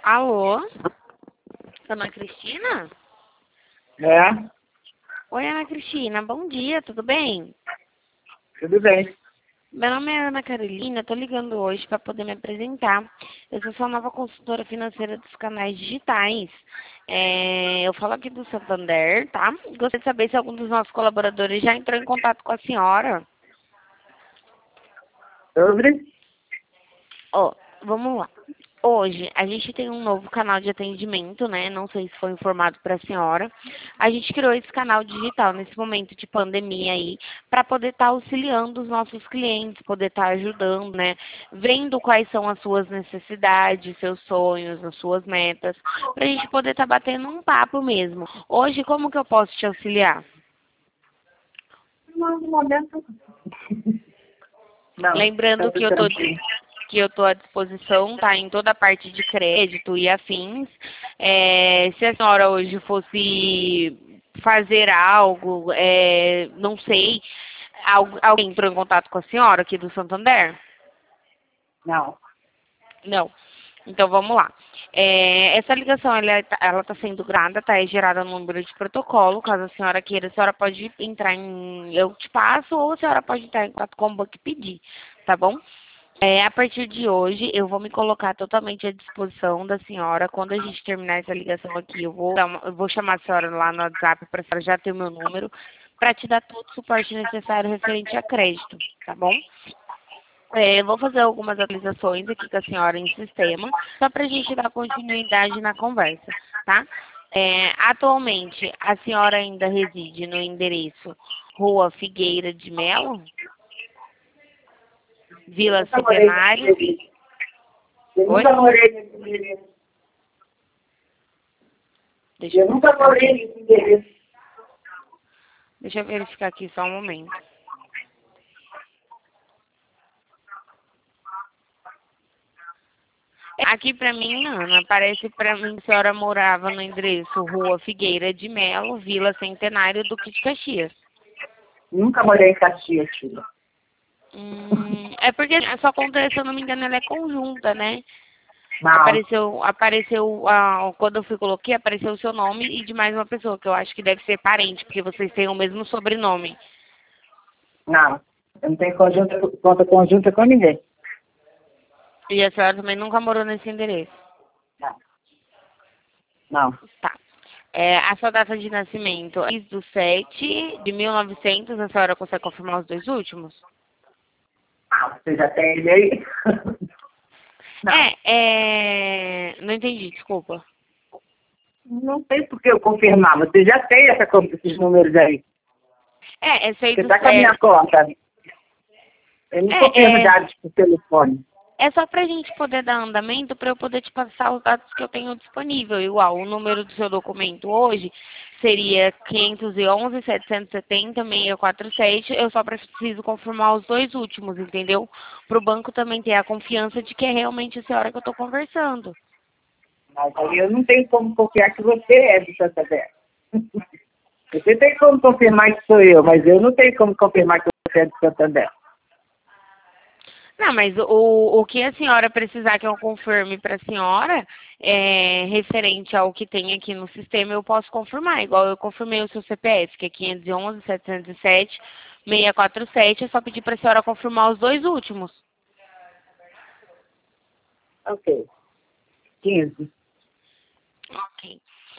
Alô? Ana Cristina? É, Oi, Ana Cristina. Bom dia, tudo bem? tudo bem. Meu nome é Ana Carolina, estou ligando hoje para poder me apresentar. Eu sou sua nova consultora financeira dos canais digitais. Eu falo aqui do Santander, tá? Gostaria de saber se algum dos nossos colaboradores já entrou em contato com a senhora. Sobre? Ó, vamos lá. Hoje, a gente tem um novo canal de atendimento, né? Não sei se foi informado para a senhora. A gente criou esse canal digital nesse momento de pandemia aí, para poder estar auxiliando os nossos clientes, poder estar ajudando, né? Vendo quais são as suas necessidades, seus sonhos, as suas metas, para a gente poder estar batendo um papo mesmo. Hoje, como que eu posso te auxiliar? No momento. Não, Lembrando tá que tudo eu tô tranquilo. à disposição, tá? Em toda a parte de crédito e afins. Se a senhora hoje fosse fazer algo, não sei, alguém entrou em contato com a senhora aqui do Santander? Não. Não. Então vamos lá. Essa ligação ela está sendo gravada, tá? É gerada no número de protocolo. Caso a senhora queira, a senhora pode entrar em. Eu te passo, ou a senhora pode entrar em contato com o banco e pedir, tá bom? A partir de hoje, eu vou me colocar totalmente à disposição da senhora. Quando a gente terminar essa ligação aqui, eu vou chamar a senhora lá no WhatsApp para a senhora já ter o meu número, para te dar todo o suporte necessário referente a crédito, tá bom? Eu vou fazer algumas atualizações aqui com a senhora em sistema, só para a gente dar continuidade na conversa, tá? Atualmente, a senhora ainda reside no endereço Rua Figueira de Melo, Eu Vila nunca morei nesse Centenário. endereço. Eu Oi? nunca morei nesse endereço. Deixa eu Eu nunca verificar morei aqui. nesse endereço. Deixa eu verificar aqui só um momento. Aqui pra mim, Ana, parece pra mim que a senhora morava no endereço Rua Figueira de Melo, Vila Centenário, Duque de Caxias. Nunca morei em Caxias, filha. É porque a sua conta, se eu não me engano, ela é conjunta, né? Não, Quando eu fui coloquei, apareceu o seu nome e de mais uma pessoa, que eu acho que deve ser parente, porque vocês têm o mesmo sobrenome. não. Eu não tenho conta conjunta com ninguém. E a senhora também nunca morou nesse endereço. Não. Não. Tá. A sua data de nascimento é do 7 de 1900, a senhora consegue confirmar os dois últimos? Ah, você já tem ele aí? Não. Não entendi, desculpa. Não tem por que eu confirmar. Você já tem esses números aí. É 6 Você do está com a minha 7. conta. Eu não confirmo dados por telefone. É só pra gente poder dar andamento, para eu poder te passar os dados que eu tenho disponível. Igual, o número do seu documento hoje seria 511-770-647. Eu só preciso confirmar os dois últimos, entendeu? Para o banco também ter a confiança de que é realmente a senhora que eu estou conversando. Mas aí eu não tenho como confiar que você é do Santander. Você tem como confirmar que sou eu, mas eu não tenho como confirmar que você é do Santander. Não, mas o que a senhora precisar que eu confirme para a senhora, referente ao que tem aqui no sistema, eu posso confirmar. Igual eu confirmei o seu CPF, que é 511-707-647. É só pedir para a senhora confirmar os dois últimos. Ok. 15. Ok.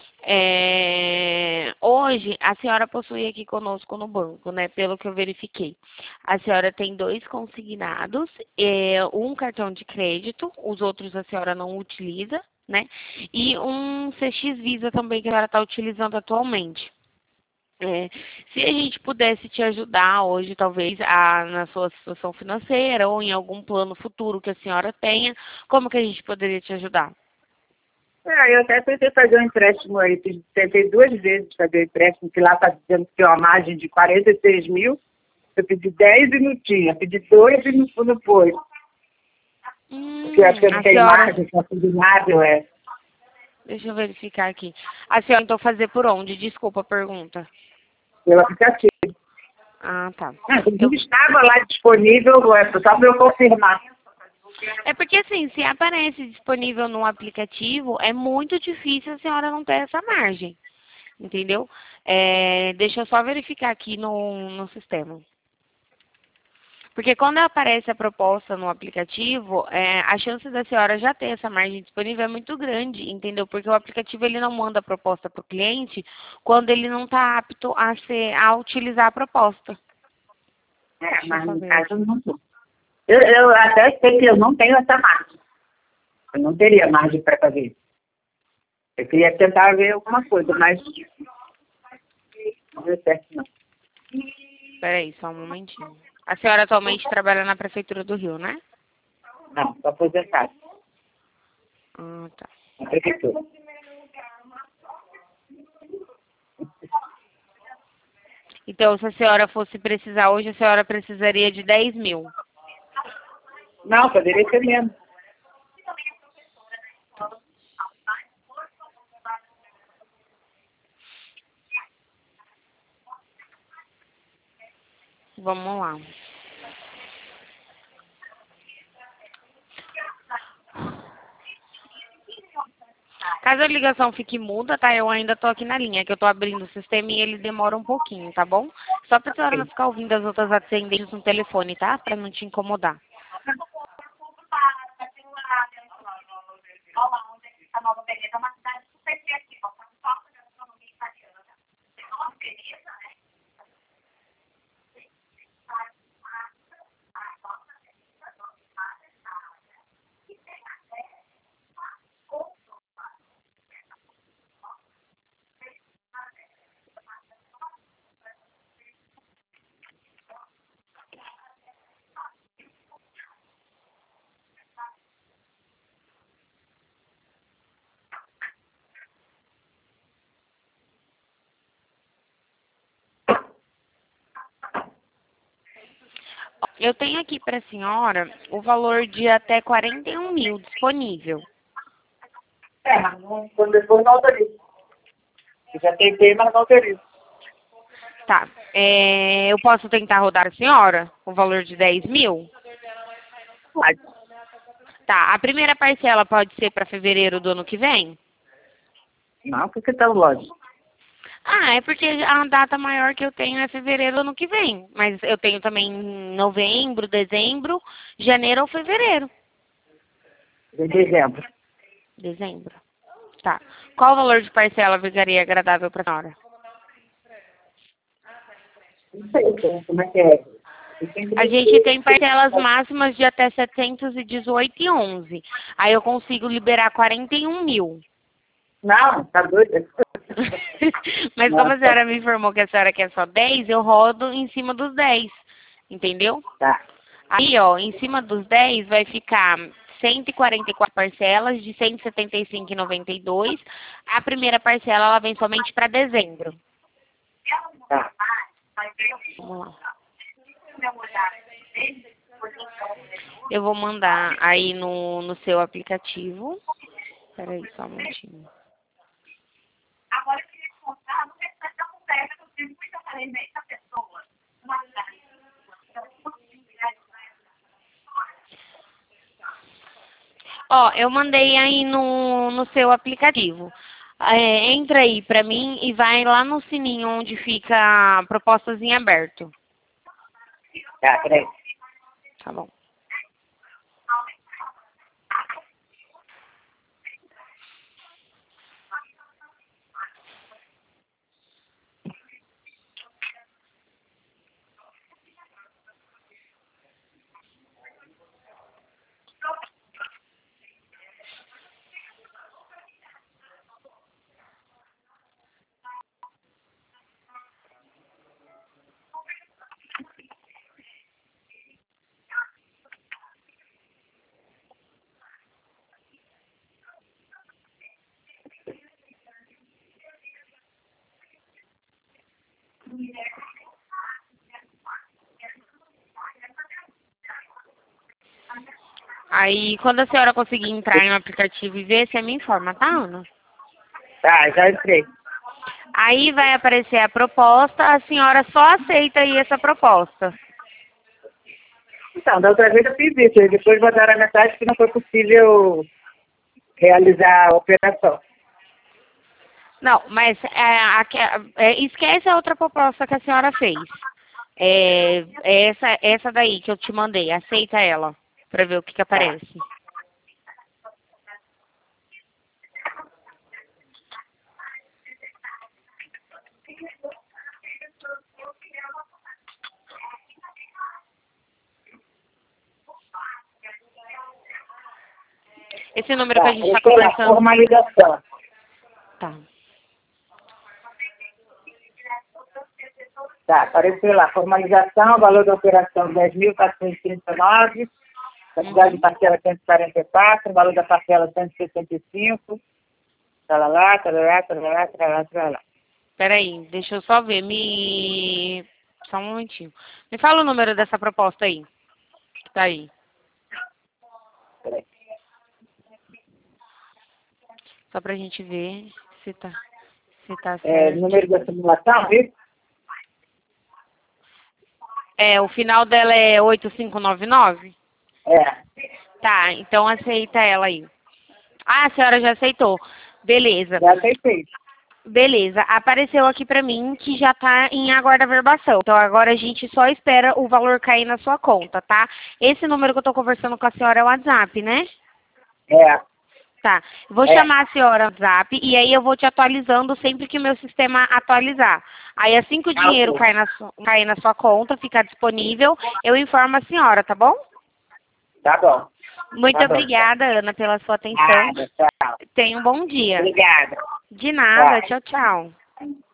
Hoje, a senhora possui aqui conosco no banco, né? Pelo que eu verifiquei. A senhora tem dois consignados, um cartão de crédito, os outros a senhora não utiliza, né? E um CX Visa também que a senhora está utilizando atualmente. Se a gente pudesse te ajudar hoje, talvez, na sua situação financeira ou em algum plano futuro que a senhora tenha, como que a gente poderia te ajudar? Eu até tentei fazer um empréstimo aí. Tentei 2 vezes fazer o empréstimo, que lá está dizendo que tem uma margem de 46 mil. Eu pedi 10 e não tinha. Pedi 2 e não foi. Porque eu acho que não A tem senhora. margem, só combinável é. Deixa eu verificar aqui. A senhora então fazer por onde? Desculpa a pergunta. Pelo aplicativo. Ah, tá. Não estava lá disponível, só para eu confirmar. É porque assim, se aparece disponível no aplicativo, é muito difícil a senhora não ter essa margem. Entendeu? Deixa eu só verificar aqui no sistema. Porque quando aparece a proposta no aplicativo, a chance da senhora já ter essa margem disponível é muito grande, entendeu? Porque o aplicativo ele não manda a proposta para o cliente quando ele não está apto a utilizar a proposta. Mas no caso eu não tô. Eu até sei que eu não tenho essa margem. Eu não teria margem para fazer isso. Eu queria tentar ver alguma coisa, mas não deu certo não. Peraí, só um momentinho. A senhora atualmente trabalha na Prefeitura do Rio, né? Não, estou aposentado. Ah, tá. Na prefeitura. Então, se a senhora fosse precisar hoje, a senhora precisaria de 10 mil. Não, poderia ser menos. Vamos lá. Caso a ligação fique muda, tá? Eu ainda tô aqui na linha, que eu tô abrindo o sistema e ele demora um pouquinho, tá bom? Só pra senhora não ficar ouvindo as outras atendentes no telefone, tá? Pra não te incomodar. Eu tenho aqui pra senhora o valor de até 41 mil disponível. Mas não, quando eu for, não autorizo. Eu já tentei, mas não autorizo. Tá. Eu posso tentar rodar a senhora? O valor de 10 mil? Pode. Tá. A primeira parcela pode ser para fevereiro do ano que vem? Não, porque tá longe. Ah, é porque a data maior que eu tenho é fevereiro do ano que vem. Mas eu tenho também novembro, dezembro, janeiro ou fevereiro. De dezembro. Dezembro. Tá. Qual o valor de parcela ficaria agradável para a senhora? Não sei como é que é. A gente tem parcelas máximas de até 718,11. Aí eu consigo liberar 41 mil. Não, tá doida. Mas como a senhora me informou que a senhora quer só 10, eu rodo em cima dos 10. Entendeu? Tá. Aí, ó, em cima dos 10 vai ficar 144 parcelas de 175,92. A primeira parcela ela vem somente para dezembro. Tá. Vamos lá. Eu vou mandar aí no seu aplicativo. Peraí, só um minutinho. Agora eu queria te contar, no restante da conversa, eu tive muita aparência da pessoa. Ó, eu mandei aí no seu aplicativo. Entra aí pra mim e vai lá no sininho onde fica propostas em aberto. Tá, peraí. Tá bom. Aí, quando a senhora conseguir entrar no aplicativo e ver, você me informa, tá, Ana? Tá, já entrei. Aí vai aparecer a proposta, a senhora só aceita aí essa proposta. Então, da outra vez eu fiz isso, e depois mandaram a mensagem que não foi possível realizar a operação. Não, mas esquece a outra proposta que a senhora fez. Essa daí que eu te mandei, aceita ela, para ver o que aparece. Esse número que a gente está conversando. Formalização. Tá. Tá, apareceu lá, formalização, valor da operação 10.439, quantidade de parcela 144, valor da parcela 165, talalá, talalá, talalá, talalá, talalá. Peraí, deixa eu só ver, Só um momentinho. Me fala o número dessa proposta aí. Tá aí. Peraí. Só pra gente ver se tá certo. Número da simulação, viu? O final dela é 8599? Tá, então aceita ela aí. Ah, a senhora já aceitou. Beleza. Já aceitei. Beleza. Apareceu aqui pra mim que já tá em aguarda verbação. Então agora a gente só espera o valor cair na sua conta, tá? Esse número que eu tô conversando com a senhora é o WhatsApp, né? Tá. Vou chamar a senhora no WhatsApp e aí eu vou te atualizando sempre que o meu sistema atualizar. Aí assim que o dinheiro cair na sua conta, ficar disponível, eu informo a senhora, tá bom? Tá bom. Muito obrigada, Ana, pela sua atenção. Nada, tchau. Tenha um bom dia. Obrigada. De nada. Tchau, tchau.